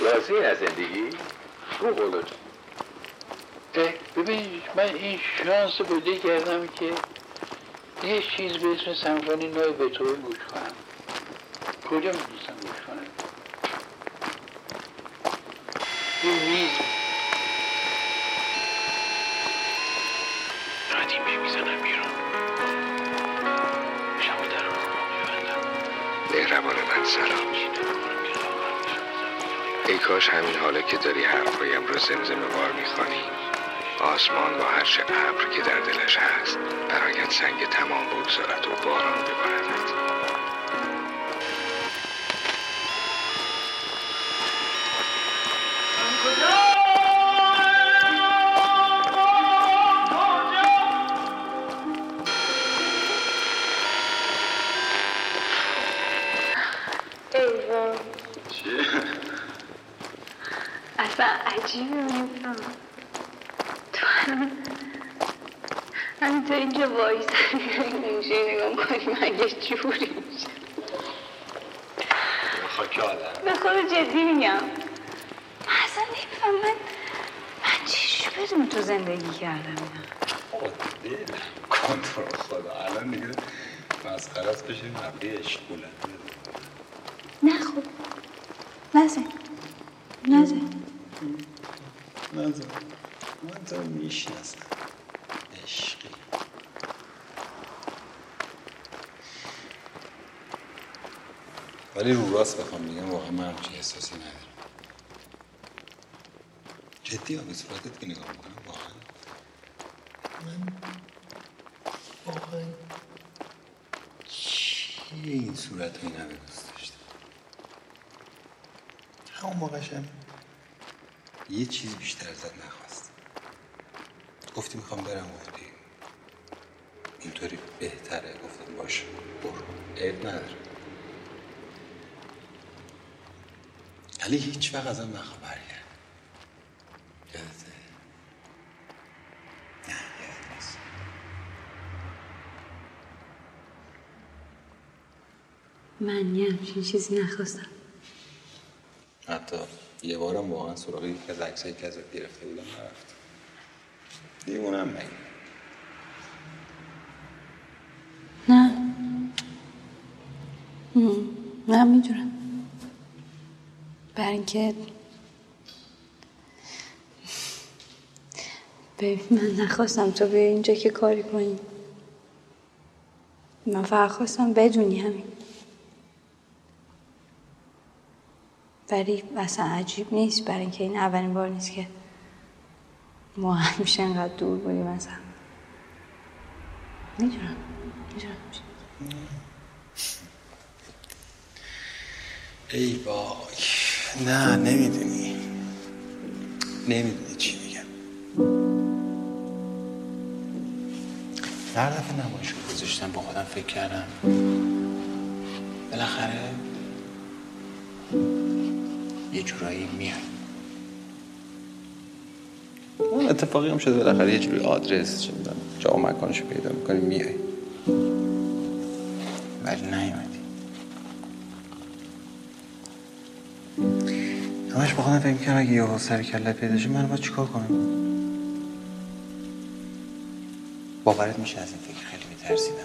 راضی از زندگی؟ رو قولت. ببین من این شانس رو پیدا کردم که یه چیز به اسم سمفونی نو بتهوون گوش کنم. کجا میتونستم گوش کنم؟ این میز ندیمه میزنم بیرون. شما در رو میبندم. مهربان من سلام. ای کاش همین حالا که داری حرفایم رو زمزمه وار میخوانی آسمان با هر چه ابر که در دلش هست برایت سنگ تمام بگذارد و باران بباردت. اصلا عجیبه میفهم تو همین تو اینجا وایسا نمیشه نگاه کنی من یه جوری میشه خاک آدم به خود جدی میگم من اصلا نمیفهم من چجوری بدون تو زندگی کردم دلم کن تو رو خدا الان دیگه مسخرت بشیم نبری عشق بلند نه خب نزن من تو میشناسم عشقی ولی رو راست بخوام بگم واقعا من همچین احساسی ندارم جدی ها به صورتت که نگاه میکنم واقعا من واقعا چیه این صورت های نبه دوست داشتم همون موقعشم یه چیز بیشتر ازت نخواست گفتی میخوام برم گفتی اینطوری بهتره گفتم باشه برو عیب نداره ولی هیچ وقت ازم نخواه برگرد یادته؟ نه یادت نیست من یه همچین چیزی نخواستم حتی یه بارم واقعا سراغ یکی از عکسایی که ازت گرفته بودم نرفتم دیوونم مگه نه میدونم برای اینکه ببین من نخواستم تو بیا اینجا که کاری کنی من فقط خواستم بدونی همین ولی اصلا عجیب نیست برای اینکه این اولین بار نیست که ما همیشه انقدر دور بودیم مثلا میدونم ای وای نه نمیدونی چی میگم هر دفعه نمایش رو گذاشتم با خودم فکر کردم بالاخره یه جورایی میای اون اتفاقی هم شده بالاخره یه جوری آدرس چه میدونم جا و مکانشو پیدا میکنی میای ولی نیومدی همش با خودم فکر می‌کردم اگه یهو سر کله پیدا شه من باید چیکار کنم باورت میشه از این فکر خیلی میترسیدم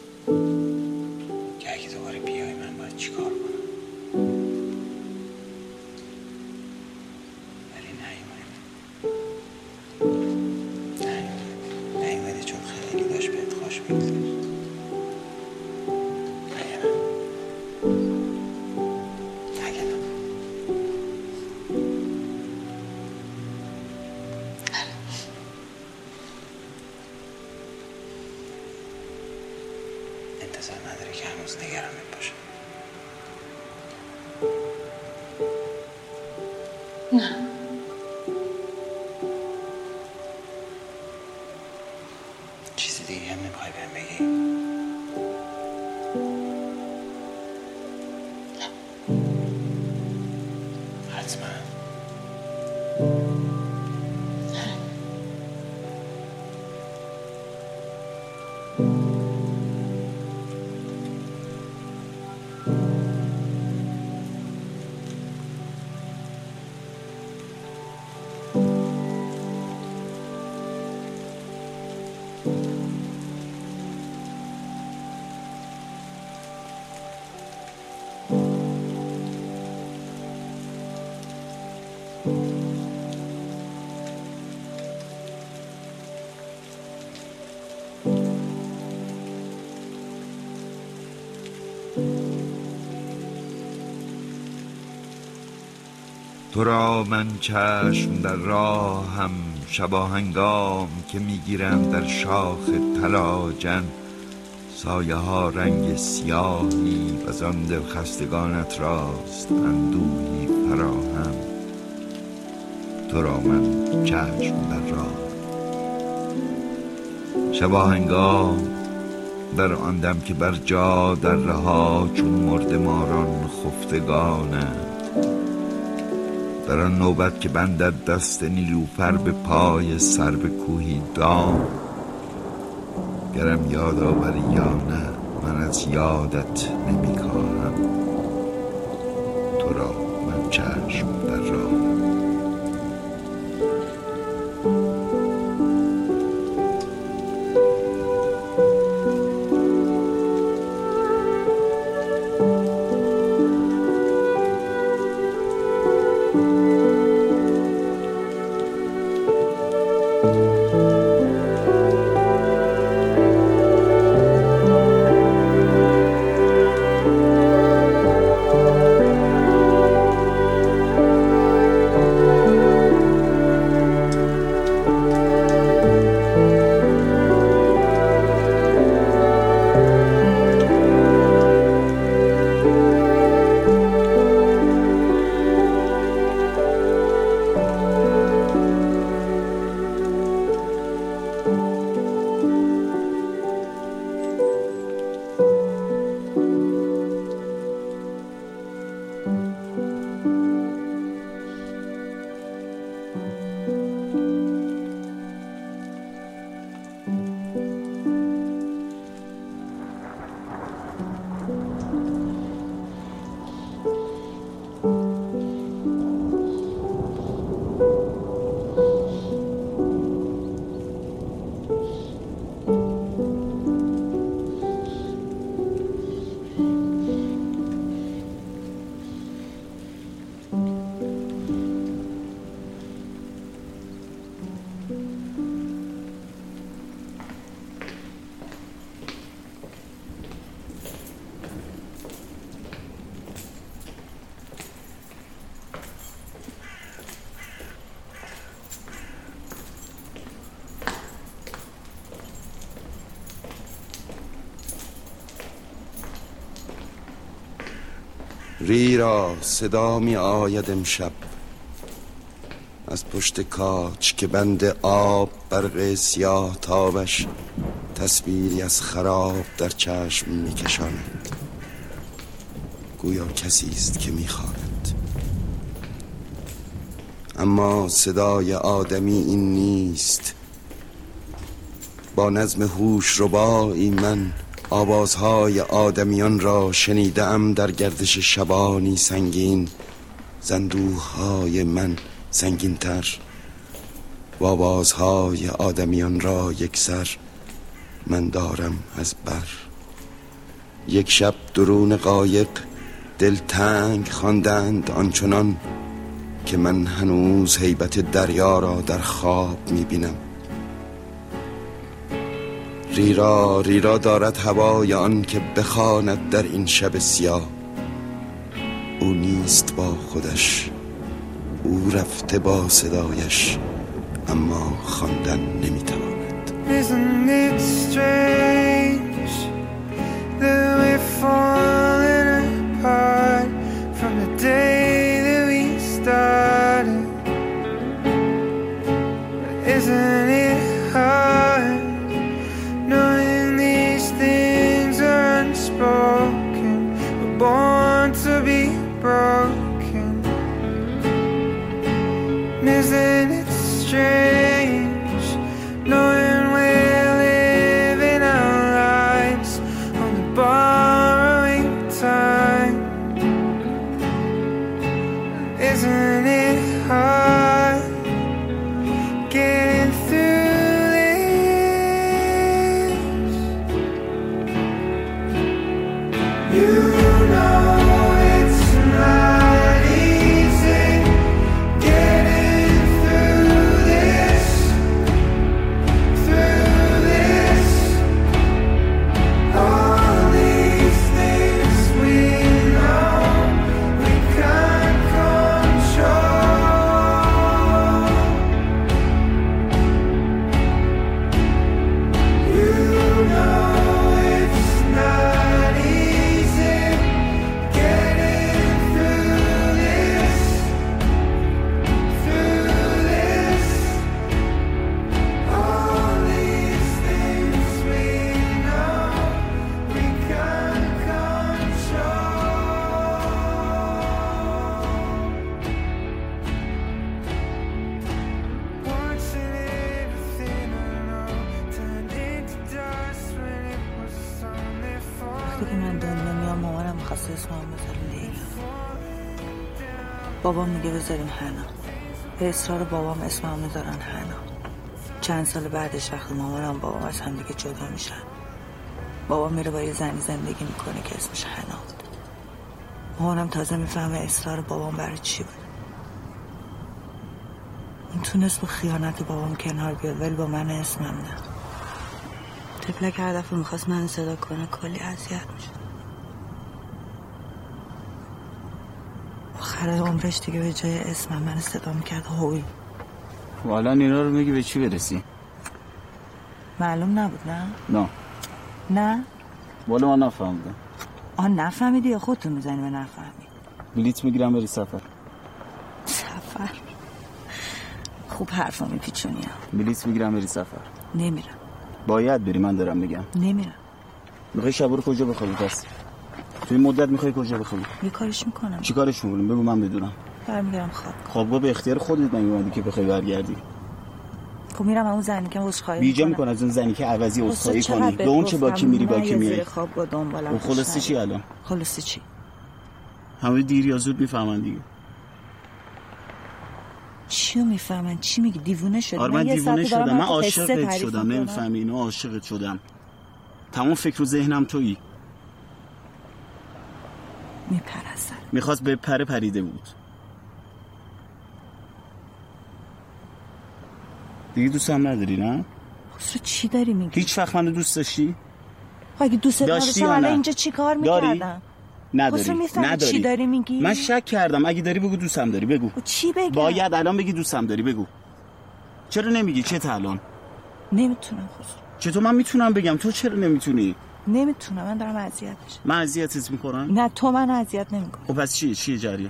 که اگه دوباره بیای من باید چیکار کنم ولی نیومدی چون خیلی داشت بهت خوش میگذشت انتظار نداره که هنوز نگرانت باشم نه چیزی دیگه هم نمیخوای بهم بگی حتما تو را من چشم در راهم شباهنگام که میگیرم در شاخ طلاجن سایه ها رنگ سیاهی و زان دل خستگانت راست اندوهی فراهم. تو را من چشم در راه شباهنگام در آن دم که بر جا در رها چون مرده ماران خفتگانند، در آن نوبت که بندد دست نیلوفر به پای سر به کوهی دام. گرم یاد آوری یا نه من از یادت نمیکاهم. تو را من چشم در راه ریرا صدا می آید امشب از پشت کاج که بند آب برق سیاه تابش تصویری از خراب در چشم می کشاند. گویا کسی است که می خواند، اما صدای آدمی این نیست. با نظم هوش ربایی من آوازهای آدمیان را شنیدم در گردش شبانی سنگین، زندوهای من سنگین تر و آوازهای آدمیان را یکسر من دارم از بر. یک شب درون قایق دلتنگ خواندند آنچنان که من هنوز هیبت دریا را در خواب میبینم. ریرا ریرا دارد هوای آن که بخواند در این شب سیاه. او نیست با خودش، او رفته با صدایش، اما خواندن نمیتواند. Isn't it strange that we're falling apart from the day that we started? Isn't it hard knowing these things are unspoken? We're born to be broken. Isn't it strange knowing we're living our lives only borrowing time? Isn't it hard getting through this? وقتی که من دنیا میام مامانم میخواست اسمم بذاره لیلا. بابام میگه بذاریم حنا. به اصرار بابام اسمم میذارن حنا. چند سال بعدش وقتی مامانم بابام از هم دیگه جدا میشن، بابام میره با یه زنی زندگی میکنه که اسمش حنا. مامانم تازه میفهمه اصرار بابام برای چی بود. اون تونست با خیانت بابام کنار بیاد ولی با من اسمم نه. تفلک هر دفعه میخواست من صدا کنه کلی اذیت میشه. آخر عمرش دیگه به جای اسمم من صدا میکرد هوی. خب الان اینا رو میگی به چی برسی؟ معلوم نبود نه؟ نه؟ والا من نفهمیدم. نفهمیدی یا خودتون میزنی به نفهمی؟ بلیت میگیرم بری سفر. سفر؟ خوب حرفا میپیچونیم. بلیت میگیرم بری سفر. نمیرم. باید بری، من دارم میگم. نمیرم. میخوای شب رو کجا بخوابی پس؟ توی مدت میخوای کجا بخوابی؟ یه کارش میکنم. چی کارش میکنیم؟ بگو من بدونم. برمیگردم خواب. خوابگاه به اختیار خودت نمیومدی که بخوای برگردی. خب میرم اون زنی که عذرخواهی بیجا میکنه از اون زنی که عوضی عذرخواهی کنی. به اون چه با کی میری با کی میای؟ خواب دنبالم. خلاصه چی الان؟ خلاصه چی؟ همه دیر یا زود میفهمن دیگه. چیو میفهمن؟ چی میگی؟ دیوونه شدی؟ آره من دیوونه شدم. من عاشقت شدم. نمیفهمی اینو؟ عاشقت شدم. تمام فکر و ذهنم تویی. میپرستن. میخواست به پریده بود. دیگه دوست هم نداری نه؟ خسرو چی داری میگی؟ هیچ وقت منو دوست داشتی؟ اگه دوست نداشتم الان اینجا چی کار میکردم؟ نداری. چی داری میگی؟ من شک کردم. اگه داری بگو دوستم داری. بگو. چی بگم؟ باید الان بگی دوستم داری. بگو. چرا نمیگی؟ چه الان؟ نمیتونم خسرو. چطور من میتونم بگم؟ تو چرا نمیتونی؟ نمیتونم. من دارم اذیت میشم. من اذیتت میکنم؟ نه تو من اذیت نمیکنی. خب پس چیه جریان؟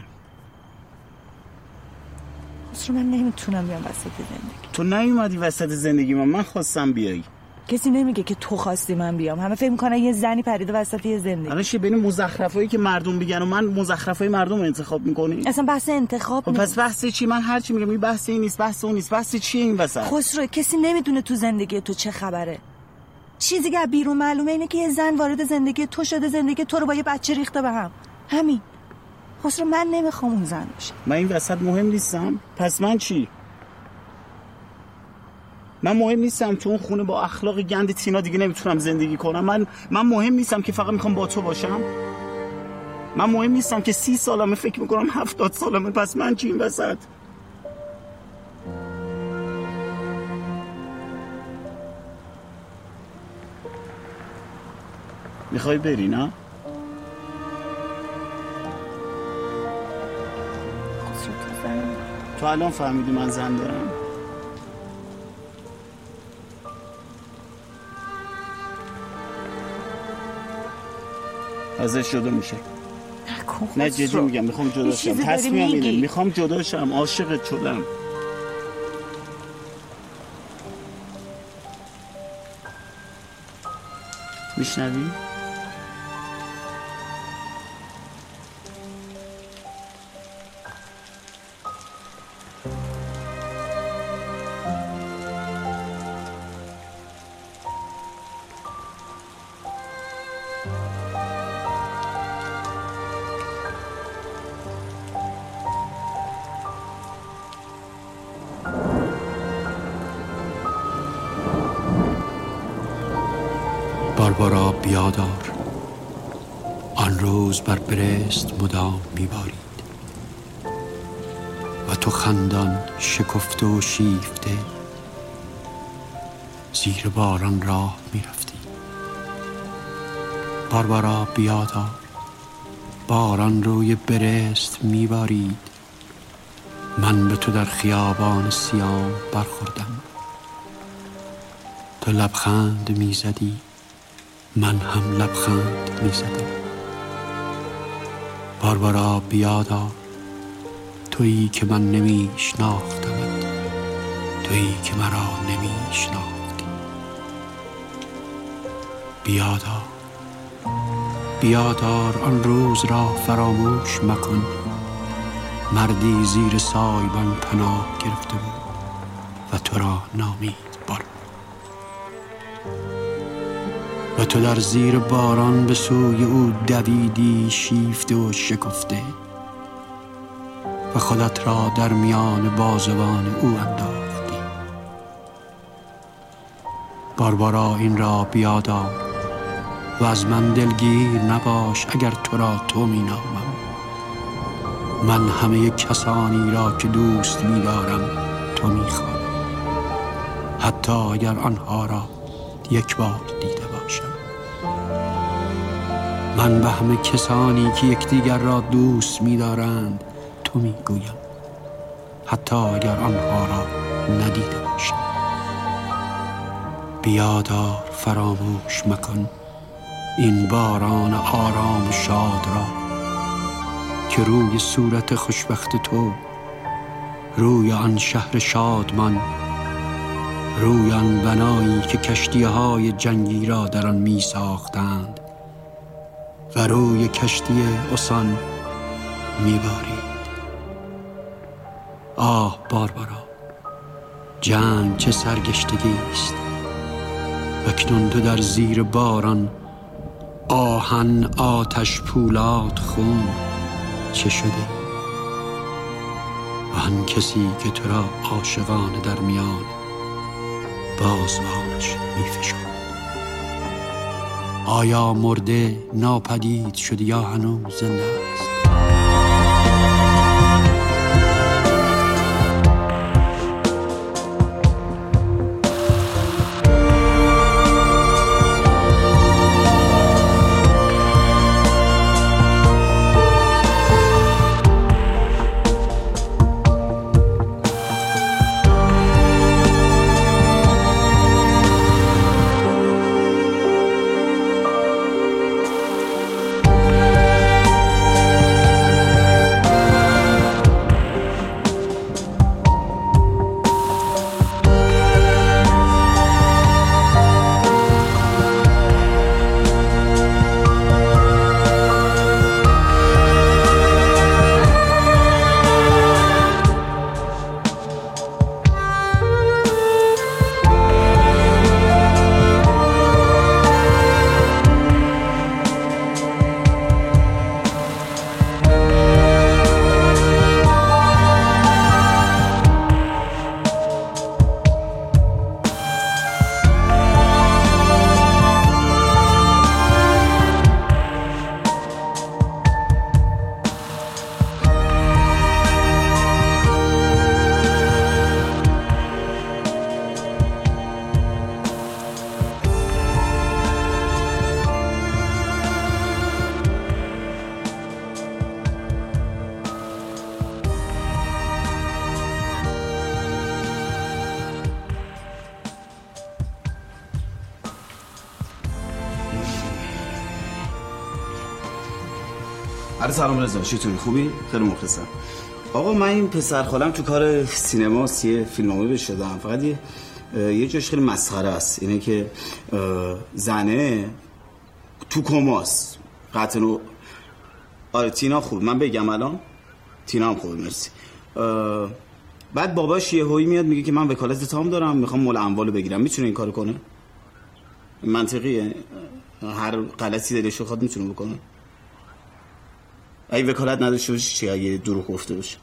خسرو من نمیتونم بیام وسط زندگی. تو نیومدی وسط زندگی من خواستم بیای. کسی نمیگه که تو خواستی من بیام. همه فکر میکنن یه زنی پریده وسط یه زندگی. الان چه بین مزخرفایی که مردم میگن و من مزخرفای مردم رو انتخاب میکنی؟ اصلا بحث انتخاب نیست. پس بحث چی؟ من هر چی میگم این بحث این نیست، بحث اون نیست. بحث چیه این وسط؟ خسرو کسی نمیدونه تو زندگی تو چه خبره. چیزی که بیرون معلومه اینه که یه زن وارد زندگی تو شده، زندگی تو رو با یه بچه ریخته به هم. همین. خسرو من نمیخوام اون زن باشم. من این وسط مهم نیستم. پس من چی؟ من مهم نیستم. تو اون خونه با اخلاق گند تینا دیگه نمیتونم زندگی کنم. من مهم نیستم که فقط میخوام با تو باشم. من مهم نیستم که 30 سالمه فکر میکنم 70 سالمه. پس من چی این وسط؟ میخوای بری نه؟ تو الان فهمیدی من زن دارم؟ ازش جدا میشه. نه جدی میگم میخوام جدا شم. تصمیمم اینه. میخوام جدا شم. عاشقت شدم. میشنوی؟ باربارا بیادار آن روز بر برست مدام میبارید و تو خندان شکفته و شیفته زیر باران راه میرفتی. باربارا بیادار باران روی برست میبارید، من به تو در خیابان سیاه برخوردم. تو لبخند میزدی، من هم لبخند میزدم. باربارا بیادار تویی که من نمیشناختمت، تویی که مرا نمیشناختی. بیادار بیادار آن روز را فراموش مکن، مردی زیر سایبان پناه گرفته بود و تو را نامید. و تو در زیر باران به سوی او دویدی شیفته و شکفته و خودت را در میان بازوان او انداختی. باربارا این را بیادار و از من دلگیر نباش اگر تو را تو می نامم. من همه کسانی را که دوست می دارم تو می خوانم، حتی اگر آنها را یک بار دیده باشم. من به همه کسانی که یکدیگر را دوست می دارند تو می گویم، حتی اگر آنها را ندیده باشم. بیادار فراموش مکن این باران آرام و شاد را که روی صورت خوشبخت تو، روی آن شهر شادمان، روی آن بنایی که کشتی‌های جنگی را در آن می ساختند و روی کشتی اوسان می بارید. آه باربارا، جنگ چه سرگشتگی است. اکنون تو در زیر باران، آهن، آتش، پولاد، خون چه شده؟ آن کسی که تو را عاشقانه در میان بازوانش میفشاند، آیا مرده ناپدید شده یا هنوز زنده است؟ سلام رضا، چطوری؟ خوبی؟ خیلی مخلصم. آقا من این پسر خالم تو کار سینما فیلمنامه بهش دادم، فقط یه جاش خیلی مسخره است، اینه که زنه تو کماست. قطعا آره تینا خوب، من بگم الان تینا هم خوبه، مرسی. بعد باباش یهویی میاد میگه که من وکالت تام دارم، میخوام مال اموالو بگیرم. میتونه این کارو کنه؟ منطقیه؟ هر غلطی دلش بخواد میتونه بکنه؟ اگه وکالت نداشته باشی چی؟ اگه دروغ گفته باشه؟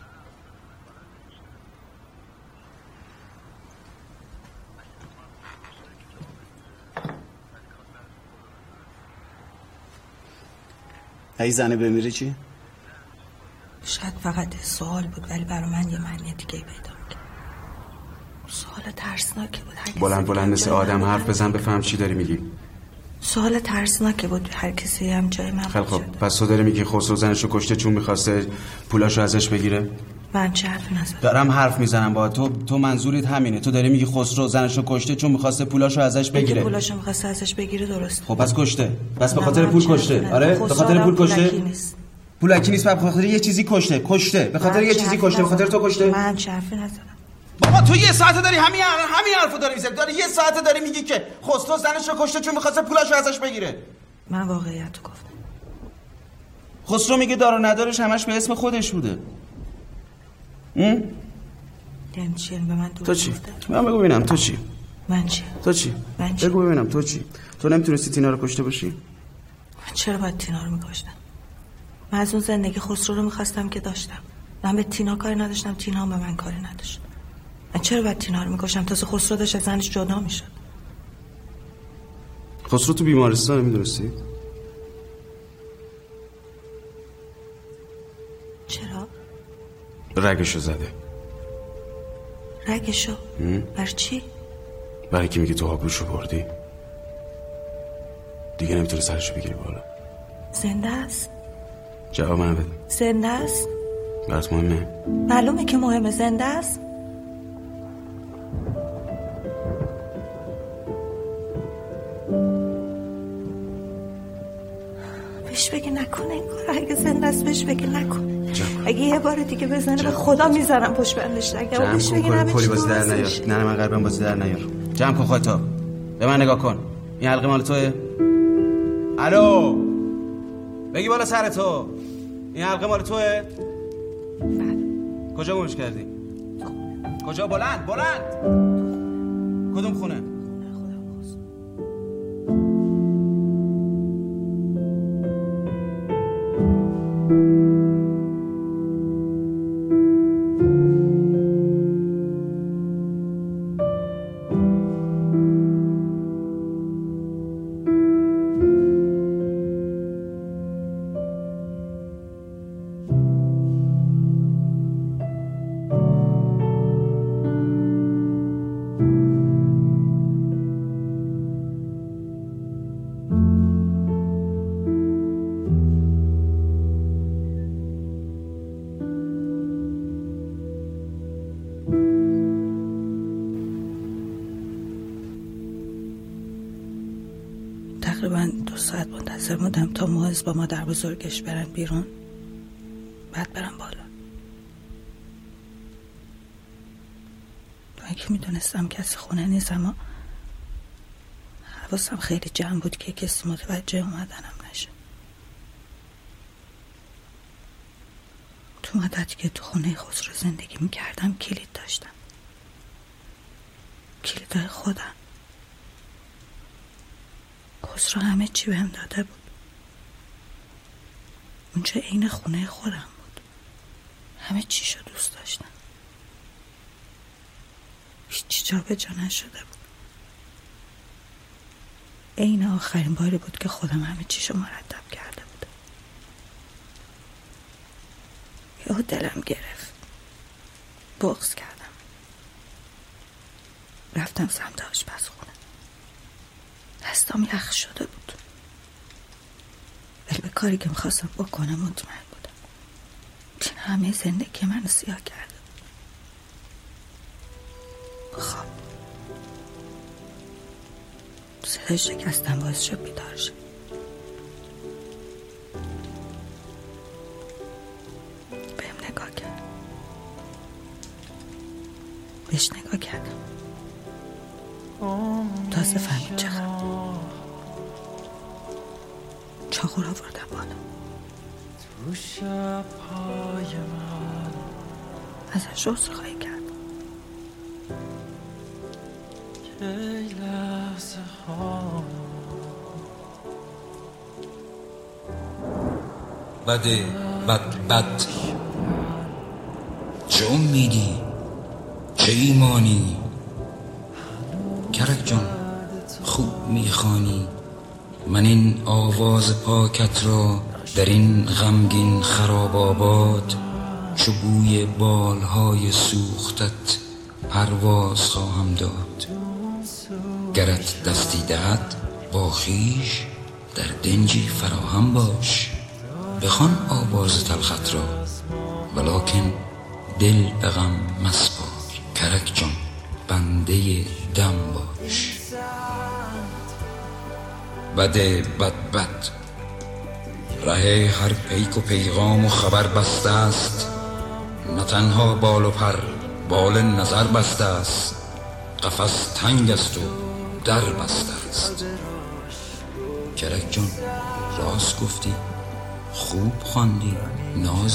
اگه زنه بمیره چی؟ شاید فقط سوال بود ولی برای من یه معنی دیگه پیدا می‌کرد. سوال ترسناکی بود. بلند مثل آدم حرف بزن بفهم چی داری میگی. سوال ترسناکی بود، هر کسی هم جای من خیلی خب، پس تو داری میگی خسرو زنشو کشته چون میخواسته پولاشو ازش بگیره؟ من چه حرفی نزدم. دارم حرف میزنم با تو منظورت همینه؟ تو داری میگی خسرو زنشو کشته چون میخواسته پولاشو ازش بگیره؟ پولاشو میخواسته ازش بگیره، درست. خب پس کشته. پس به خاطر پول کشته. آره به خاطر پول کشته. پولکی نیست، به خاطر یه چیزی کشته. به خاطر یه چیزی کشته، به خاطر تو کشته. من چه حرفی نزدم. بابا تو یه ساعته داری همین حرفو داری میزنی. داری یه ساعته داری میگی که خسرو زنشو کشته چون میخواسته پولاشو ازش بگیره. من واقعیت گفتم. خسرو میگه دار و ندارش همش به اسم خودش بوده. یعنی چی؟ به من تو چی؟ من بگو ببینم تو چی؟ من چی؟ تو چی؟ من چی؟ بگو ببینم تو چی؟ تو نمیتونستی تینا رو کشته باشی؟ من چرا باید تینا رو میکشتم؟ من از اون زندگی خسرو رو میخواستم که داشتم. من به تینا کاری نداشتم، تینا هم به من کاری نداشت. من چرا باید تینا رو میکشم؟ تازه خسرو داشت از زنش جدا میشد. خسرو تو بیمارستان میدونستی؟ چرا؟ رگشو زده. رگشو؟ بر چی؟ برای که میگه تو آبروشو بردی دیگه نمیتونه سرشو بگیری بالا. زنده است؟ جواب منو بده. زنده است؟ برات مهمه؟ معلومه که مهمه. زنده است؟ بهش بگی نکنه این کار. اگه زنده است بهش بگی نکنه. اگه یه بار دیگه بزنه به خدا میذارم پشت بندش. اگه بهش بگی نه کلی بازی در نیار. نه من قلبم بازی در نیار. جمع کن خودتو. به من نگاه کن. این حلقه مال توئه؟ الو بگی بالا سر تو. این حلقه مال توئه؟ کجا گمش کردی؟ کجا؟ بلند کدوم خونه؟ تقریبا 2 ساعت منتظر بودم تا معز با مادر بزرگش برن بیرون، بعد برم بالا. من که میدونستم کسی خونه نیست، اما حواسم خیلی جمع بود که کسی متوجه اومدنم نشه. تو مدتی که تو خونه خسرو زندگی میکردم کلید داشتم، کلیدهای خودم. خسرو همه چی بهم داده بود. اونجا عین خونه خودم بود. همه چیشو دوست داشتم. هیچی جا به جا نشده بود. عین آخرین باری بود که خودم همه چیشو مرتب کرده بودم. یهو دلم گرفت. بغض کردم. رفتم سمت آشپزخونه. دستام یخ شده بود، ولی به کاری که میخواستم بکنم مطمئن بودم. این همه زندگی منو سیاه کرده بود. خب صدای شکستم باعث شد بیدار شد. بهم نگاه کرد. بهش نگاه کردم. تازه فهمید چه خبر. چاقو را آوردم بالا. ازش عذرخواهی کرد. بده بد چه امیدی چه ایمانی کرک جان خوب میخوانی. من این آواز پاکت را در این غمگین خراب آباد چو بوی بالهای سوختت پرواز خواهم داد. گرت دستی دهد با خویش در دنجی فراهم باش. بخوان آواز تلخت را ولکن دل به غم مسپار. کرک جان بنده دم باش. بده بد ره هر پیک و پیغام و خبر بسته است. نه تنها بال و پر بال نظر بسته است. قفس تنگ است و در بسته است. کرک جان راست گفتی، خوب خواندی ناز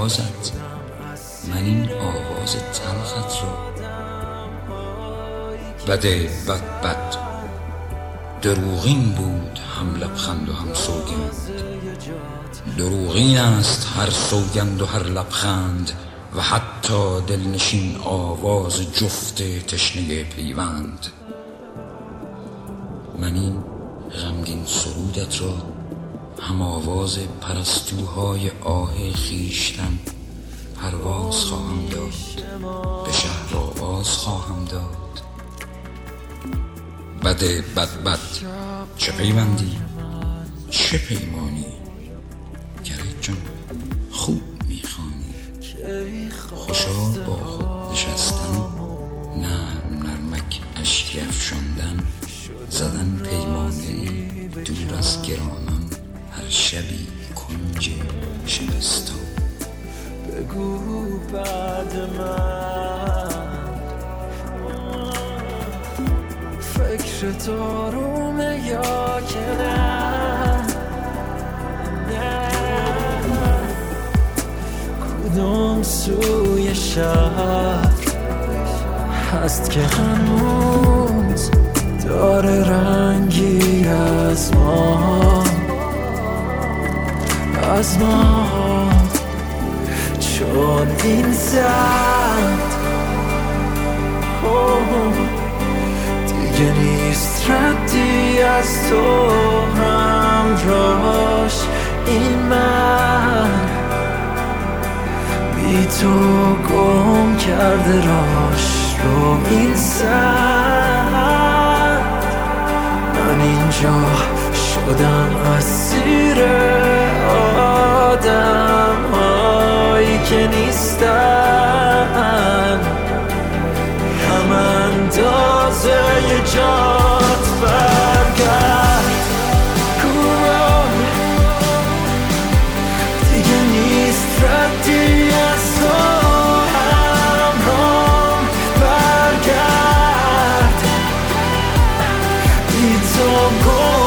آوازت. من این آواز تلخت را بده بد دروغین بود هم لبخند و هم سوگند. دروغین است هر سوگند و هر لبخند و حتی دلنشین آواز جفت تشنه پیوند. من این غمگین سرودت را هم آواز پرستوهای آه خیشتن پرواز خواهم داد، به شهر آواز خواهم داد. بده بد چه پیوندی چه پیمانی، گره جان خوب میخوانی. خوشا با خود نشستن، نرمک اشکی افشاندن، زدن پیمانی دور از گرانان، هر شبی کنج شبستان. بگو بعد من فکر دارومه یا که نه، کدوم سوی شهر هست که هنوز داره رنگی از ما چون این زد دیگه نیست ردی از تو همراش. این من بی تو گم کرده راش رو این سد. من اینجا شدم اسیر آدم هایی که نیستن، هم اندازه جات برگرد. کوران دیگه نیست ردی از تو همرام برگرد. بی تو گم